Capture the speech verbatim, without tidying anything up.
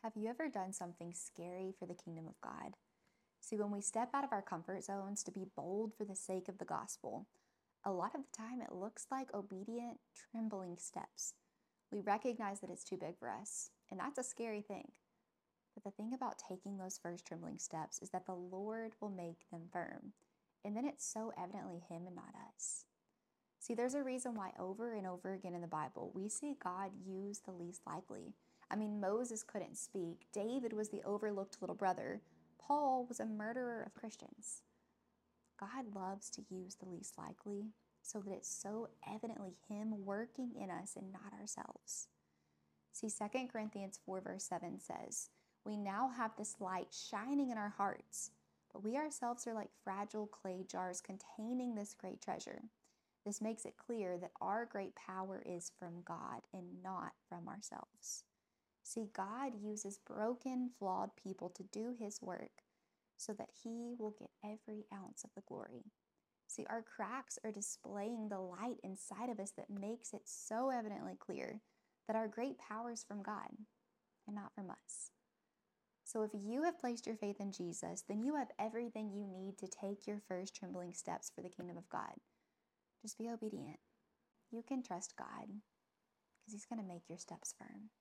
Have you ever done something scary for the kingdom of God? See, when we step out of our comfort zones to be bold for the sake of the gospel, a lot of the time it looks like obedient, trembling steps. We recognize that it's too big for us, and that's a scary thing. But the thing about taking those first trembling steps is that the Lord will make them firm. And then it's so evidently Him and not us. See, there's a reason why over and over again in the Bible, we see God use the least likely. I mean, Moses couldn't speak. David was the overlooked little brother. Paul was a murderer of Christians. God loves to use the least likely so that it's so evidently Him working in us and not ourselves. See, Second Corinthians four, verse seven says, "We now have this light shining in our hearts, but we ourselves are like fragile clay jars containing this great treasure." This makes it clear that our great power is from God and not from ourselves. See, God uses broken, flawed people to do His work so that He will get every ounce of the glory. See, our cracks are displaying the light inside of us that makes it so evidently clear that our great power is from God and not from us. So if you have placed your faith in Jesus, then you have everything you need to take your first trembling steps for the kingdom of God. Just be obedient. You can trust God because He's going to make your steps firm.